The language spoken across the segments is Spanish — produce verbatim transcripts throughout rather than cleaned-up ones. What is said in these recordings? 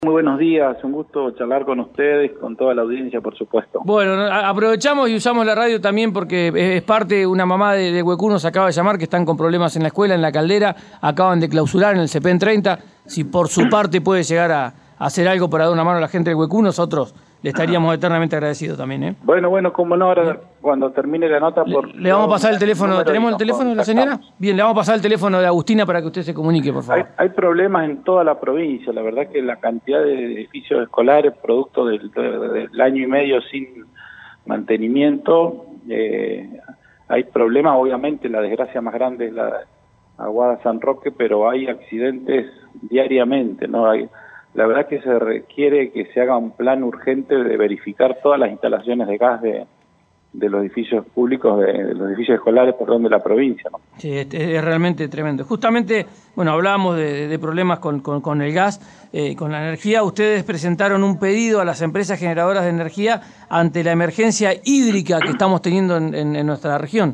Muy buenos días, un gusto charlar con ustedes, con toda la audiencia, por supuesto. Bueno, aprovechamos y usamos la radio también porque es parte, una mamá de, de Huecuno nos acaba de llamar, que están con problemas en la escuela, en la Caldera, acaban de clausurar en el CEPEN treinta. Si por su parte puede llegar a, a hacer algo para dar una mano a la gente de Huecuno, nosotros le estaríamos eternamente agradecidos también, ¿eh? Bueno, bueno, como no, ahora cuando termine la nota... por Le, le vamos a pasar el teléfono, ¿tenemos el teléfono de la señora? Bien, le vamos a pasar el teléfono de Agustina para que usted se comunique, por favor. Hay, hay problemas en toda la provincia, la verdad que la cantidad de edificios escolares, producto del, del año y medio sin mantenimiento, eh, hay problemas, obviamente la desgracia más grande es la Aguada San Roque, pero hay accidentes diariamente, ¿no? Hay, la verdad que se requiere que se haga un plan urgente de verificar todas las instalaciones de gas de, de los edificios públicos, de, de los edificios escolares, perdón, de la provincia, ¿no? Sí, es, es realmente tremendo. Justamente, bueno, hablábamos de, de problemas con, con, con el gas, eh, con la energía. Ustedes presentaron un pedido a las empresas generadoras de energía ante la emergencia hídrica que estamos teniendo en, en, en nuestra región.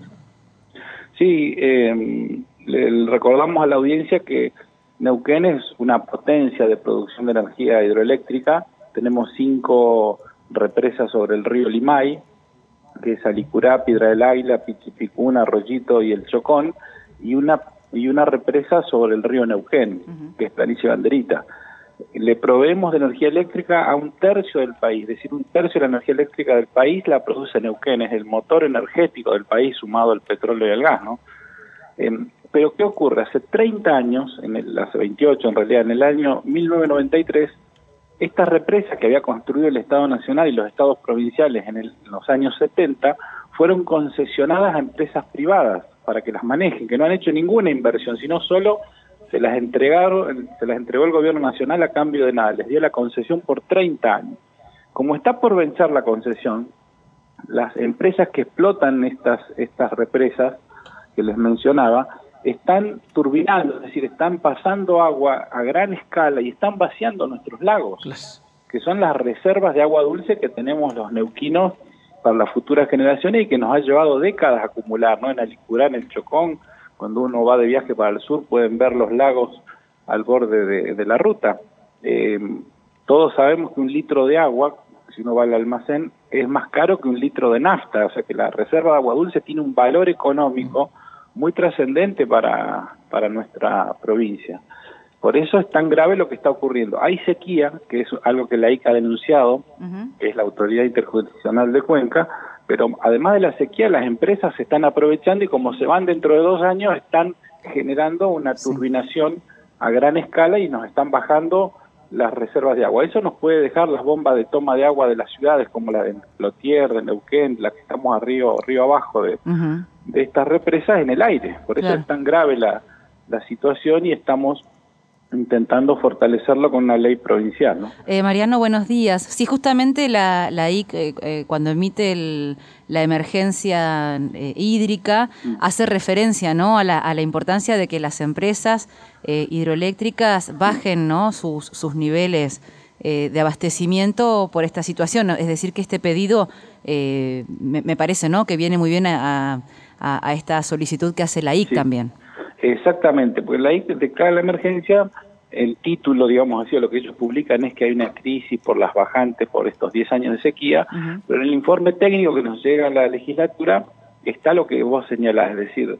Sí, eh, le recordamos a la audiencia que Neuquén es una potencia de producción de energía hidroeléctrica. Tenemos cinco represas sobre el río Limay, que es Alicurá, Piedra del Águila, Pichipicuna, Arroyito y el Chocón, y una y una represa sobre el río Neuquén, uh-huh. que es Planicie Banderita. Le proveemos de energía eléctrica a un tercio del país, es decir, un tercio de la energía eléctrica del país la produce Neuquén, es el motor energético del país sumado al petróleo y al gas, ¿no? Eh, Pero ¿qué ocurre? Hace treinta años, en el, hace veintiocho en realidad, en el año mil novecientos noventa y tres, esta represa que había construido el Estado Nacional y los estados provinciales en, el, en los años setenta, fueron concesionadas a empresas privadas para que las manejen, que no han hecho ninguna inversión, sino solo se las entregaron, se las entregó el gobierno nacional a cambio de nada, les dio la concesión por treinta años. Como está por vencer la concesión, las empresas que explotan estas, estas represas que les mencionaba, están turbinando, es decir, están pasando agua a gran escala y están vaciando nuestros lagos, que son las reservas de agua dulce que tenemos los neuquinos para las futuras generaciones y que nos ha llevado décadas a acumular, ¿no? En Alicurá, en el Chocón, cuando uno va de viaje para el sur, pueden ver los lagos al borde de, de la ruta. Eh, todos sabemos que un litro de agua, si uno va al almacén, es más caro que un litro de nafta, o sea que la reserva de agua dulce tiene un valor económico muy trascendente para, para nuestra provincia. Por eso es tan grave lo que está ocurriendo. Hay sequía, que es algo que la I C A ha denunciado, uh-huh. que es la Autoridad Interjurisdiccional de Cuenca, pero además de la sequía, las empresas se están aprovechando y como se van dentro de dos años, están generando una turbinación sí. a gran escala y nos están bajando las reservas de agua. Eso nos puede dejar las bombas de toma de agua de las ciudades, como la de Plotier, de Neuquén, la que estamos arriba, río abajo de, uh-huh. de estas represas, en el aire. Por eso claro. es tan grave la, la situación y estamos intentando fortalecerlo con una ley provincial, ¿no? Eh, Mariano, buenos días. Sí, justamente la, la I C A, eh, cuando emite el, la emergencia eh, hídrica, mm. hace referencia, ¿no?, a la, a la importancia de que las empresas eh, hidroeléctricas bajen, ¿no?, sus, sus niveles eh, de abastecimiento por esta situación. Es decir, que este pedido, eh, me, me parece, ¿no?, que viene muy bien a, a, a esta solicitud que hace la I C A sí. también. Exactamente, porque la I C A declara la emergencia, el título, digamos así, lo que ellos publican es que hay una crisis por las bajantes, por estos diez años de sequía, uh-huh. pero en el informe técnico que nos llega a la legislatura está lo que vos señalás, es decir,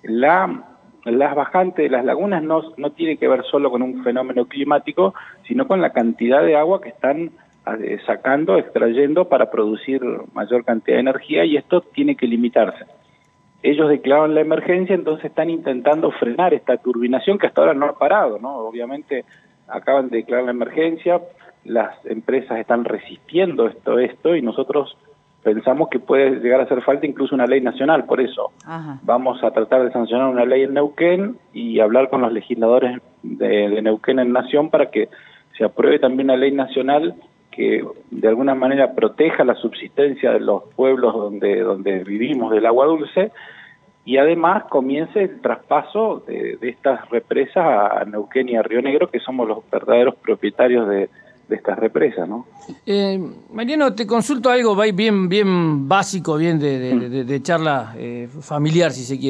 la, las bajantes de las lagunas no, no tiene que ver solo con un fenómeno climático, sino con la cantidad de agua que están eh, sacando, extrayendo para producir mayor cantidad de energía, y esto tiene que limitarse. Ellos declaran la emergencia, entonces están intentando frenar esta turbinación que hasta ahora no ha parado, ¿no? Obviamente acaban de declarar la emergencia, las empresas están resistiendo esto, esto, y nosotros pensamos que puede llegar a hacer falta incluso una ley nacional, por eso Ajá. vamos a tratar de sancionar una ley en Neuquén y hablar con los legisladores de, de Neuquén en Nación para que se apruebe también una ley nacional que de alguna manera proteja la subsistencia de los pueblos donde, donde vivimos del agua dulce, y además comience el traspaso de, de estas represas a Neuquén y a Río Negro, que somos los verdaderos propietarios de, de estas represas, ¿no? Eh, Mariano, te consulto algo bien, bien básico, bien de, de, de, de charla eh, familiar, si se quiere.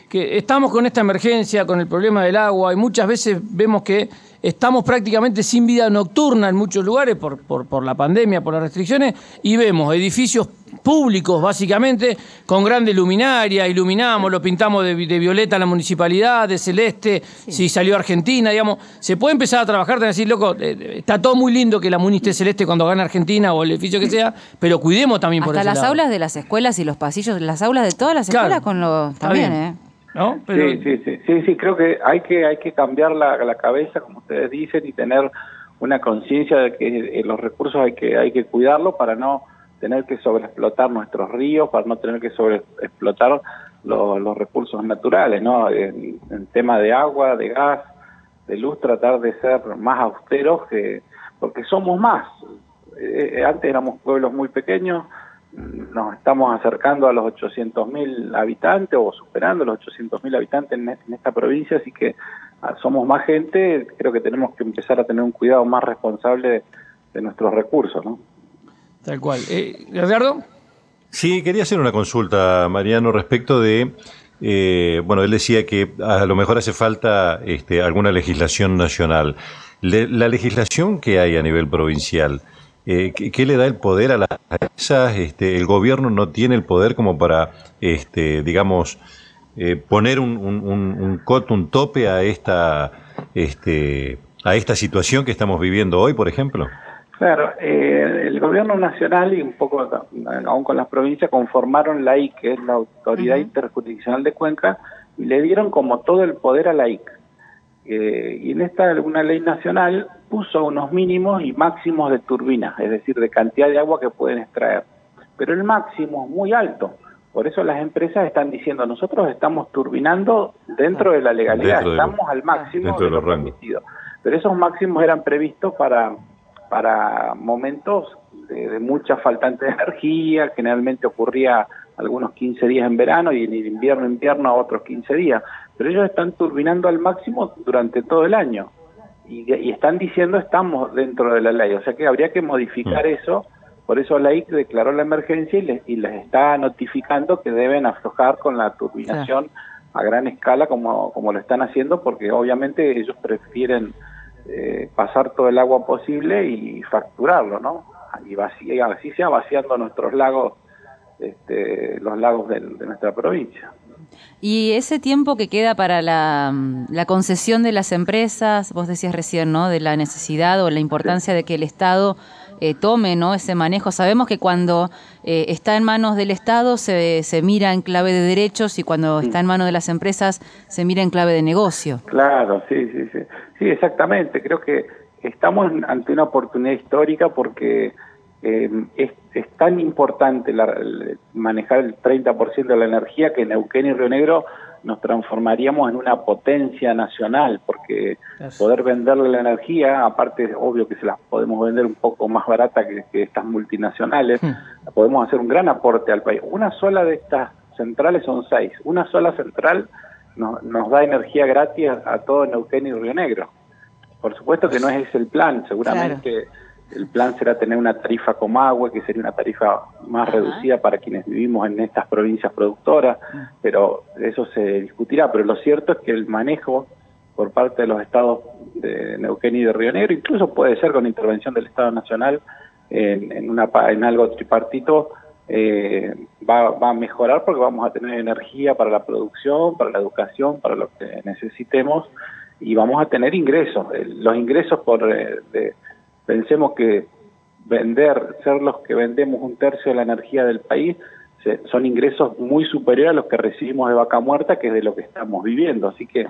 que estamos con esta emergencia, con el problema del agua, y muchas veces vemos que estamos prácticamente sin vida nocturna en muchos lugares por, por, por la pandemia, por las restricciones, y vemos edificios públicos, básicamente, con grandes luminarias, iluminamos, lo pintamos de, de violeta a la municipalidad, de celeste, sí. Si salió Argentina, digamos, se puede empezar a trabajar, decir, loco, eh, está todo muy lindo que la muni esté celeste cuando gana Argentina o el edificio que sea, pero cuidemos también por Hasta ese las lado. Aulas de las escuelas y los pasillos, las aulas de todas las escuelas, claro, con lo también, ¿eh? ¿No? Pero... Sí, sí, sí, sí, sí, creo que hay que hay que cambiar la, la cabeza, como ustedes dicen, y tener una conciencia de que eh, los recursos hay que hay que cuidarlos para no tener que sobreexplotar nuestros ríos, para no tener que sobreexplotar los, los recursos naturales, ¿no? En, en tema de agua, de gas, de luz, tratar de ser más austeros, que porque somos más. Eh, antes éramos pueblos muy pequeños, nos estamos acercando a los ochocientos mil habitantes o superando los ochocientos mil habitantes en, en esta provincia, así que ah, somos más gente, creo que tenemos que empezar a tener un cuidado más responsable de, de nuestros recursos, ¿no? Tal cual. Eh, ¿Edgardo? Sí, quería hacer una consulta, Mariano, respecto de, eh, bueno, él decía que a lo mejor hace falta este, alguna legislación nacional. Le, la legislación que hay a nivel provincial, eh, ¿qué, ¿qué le da el poder a las empresas? Este, el gobierno no tiene el poder como para, este, digamos, eh, poner un, un, un, un coto, un tope a esta, este, a esta situación que estamos viviendo hoy, por ejemplo. Claro, eh, el gobierno nacional y un poco aún con las provincias conformaron la I C, que es la Autoridad uh-huh. Interjurisdiccional de Cuenca, y le dieron como todo el poder a la I C. Eh, y en esta una ley nacional puso unos mínimos y máximos de turbinas, es decir, de cantidad de agua que pueden extraer. Pero el máximo es muy alto, por eso las empresas están diciendo, nosotros estamos turbinando dentro de la legalidad, de estamos lo, al máximo de, de lo permitido. Pero esos máximos eran previstos para... para momentos de, de mucha faltante de energía, generalmente ocurría algunos quince días en verano y en el invierno, invierno a otros quince días, pero ellos están turbinando al máximo durante todo el año y, y están diciendo estamos dentro de la ley, o sea que habría que modificar mm. eso, por eso la I C declaró la emergencia y les, y les está notificando que deben aflojar con la turbinación sí. a gran escala como, como lo están haciendo, porque obviamente ellos prefieren Eh, pasar todo el agua posible y facturarlo, ¿no? Y vaci- así sea vaciando nuestros lagos, este, los lagos de, de nuestra provincia. Y ese tiempo que queda para la, la concesión de las empresas, vos decías recién, ¿no? De la necesidad o la importancia sí. de que el Estado eh, tome, ¿no? ese manejo. Sabemos que cuando eh, está en manos del Estado se, se mira en clave de derechos y cuando sí. está en manos de las empresas se mira en clave de negocio. Claro, sí, sí, sí. Sí, exactamente. Creo que estamos ante una oportunidad histórica porque eh, es, es tan importante la, el manejar el treinta por ciento de la energía que Neuquén y Río Negro nos transformaríamos en una potencia nacional, porque Gracias. Poder venderle la energía, aparte es obvio que se la podemos vender un poco más barata que, que estas multinacionales, hmm. podemos hacer un gran aporte al país. Una sola de estas centrales son seis, una sola central nos, nos da energía gratis a, a todo Neuquén y Río Negro. Por supuesto que no es ese el plan, seguramente claro. el plan será tener una tarifa Comahue, que sería una tarifa más Ajá. reducida para quienes vivimos en estas provincias productoras, pero eso se discutirá. Pero lo cierto es que el manejo por parte de los estados de Neuquén y de Río Negro, incluso puede ser con intervención del Estado Nacional en, en, una, en algo tripartito, eh, va, va a mejorar porque vamos a tener energía para la producción, para la educación, para lo que necesitemos, y vamos a tener ingresos. Los ingresos por... Eh, de, pensemos que vender, ser los que vendemos un tercio de la energía del país, se, son ingresos muy superiores a los que recibimos de Vaca Muerta, que es de lo que estamos viviendo. Así que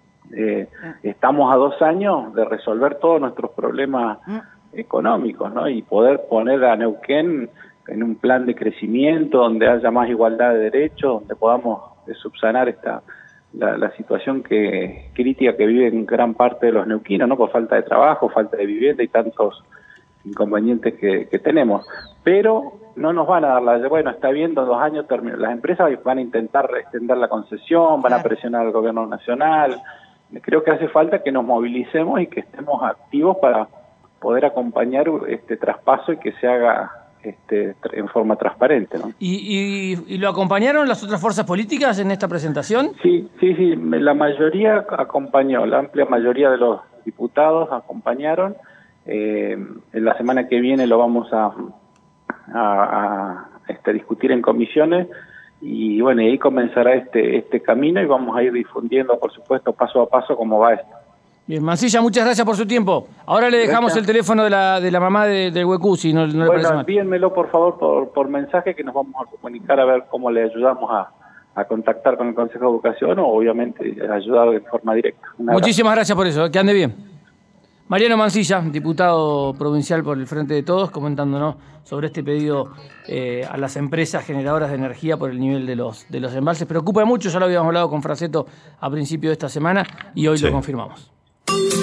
eh, estamos a dos años de resolver todos nuestros problemas económicos, ¿no? Y poder poner a Neuquén en un plan de crecimiento donde haya más igualdad de derechos, donde podamos subsanar esta la, la situación que crítica que viven gran parte de los neuquinos, ¿no? Por falta de trabajo, falta de vivienda y tantos inconvenientes que, que tenemos. Pero no nos van a dar la... Bueno, está bien, dos años termina. Las empresas van a intentar extender la concesión, van a presionar al gobierno nacional. Creo que hace falta que nos movilicemos y que estemos activos para poder acompañar este traspaso y que se haga este, en forma transparente, ¿no? ¿Y, y, ¿Y lo acompañaron las otras fuerzas políticas en esta presentación? Sí, sí, sí, la mayoría acompañó, la amplia mayoría de los diputados acompañaron. Eh, en la semana que viene lo vamos a, a, a este, discutir en comisiones y bueno, ahí comenzará este, este camino y vamos a ir difundiendo, por supuesto, paso a paso cómo va esto. Bien, Mansilla, muchas gracias por su tiempo. Ahora le dejamos Gracias. el teléfono de la, de la mamá de, del Huecú, si no, no le Bueno, parece mal. envíenmelo por favor por, por mensaje que nos vamos a comunicar a ver cómo le ayudamos a, a contactar con el Consejo de Educación o obviamente ayudar de forma directa. Un abrazo. Muchísimas gracias por eso, que ande bien. Mariano Mansilla, diputado provincial por el Frente de Todos, comentándonos sobre este pedido eh, a las empresas generadoras de energía por el nivel de los, de los embalses. Preocupa mucho, ya lo habíamos hablado con Fraseto a principio de esta semana y hoy sí. Lo confirmamos.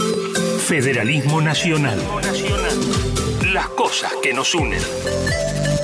Federalismo Nacional. Las cosas que nos unen.